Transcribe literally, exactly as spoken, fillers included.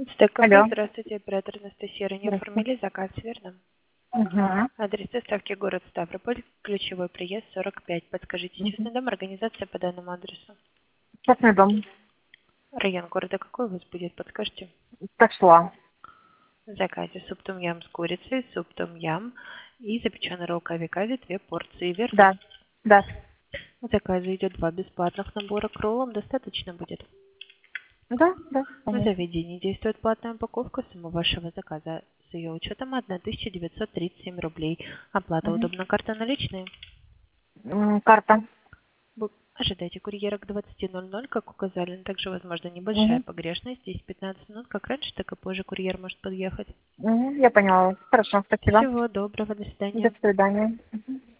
Алло. СТК, здравствуйте, оператор Анастасия. Ранее Здравствуйте. оформили заказ, верно? Угу. Адрес доставки город Ставрополь, ключевой приезд сорок пять. Подскажите, Угу. частный дом, организация по данному адресу. Частный дом. Район города какой у вас будет, подскажите? Пошла. В заказе суп том-ям с курицей, суп том-ям и запеченный ролл кави-кави, две порции, верно? Да. Да. В заказе идет два бесплатных набора к роллам, достаточно будет. Да, да, В конечно. заведении действует платная упаковка, сумма вашего заказа с ее учетом тысяча девятьсот тридцать семь рублей. Оплата Угу. удобна, карта наличные. Карта. Бу- Ожидайте курьера к двадцати ноль-ноль, как указали. но Также, возможно, небольшая Угу. погрешность. десять пятнадцать минут, как раньше, так и позже курьер может подъехать. Угу. Я поняла. Хорошо, спасибо. Всего доброго, до До свидания. свидания. Мгм.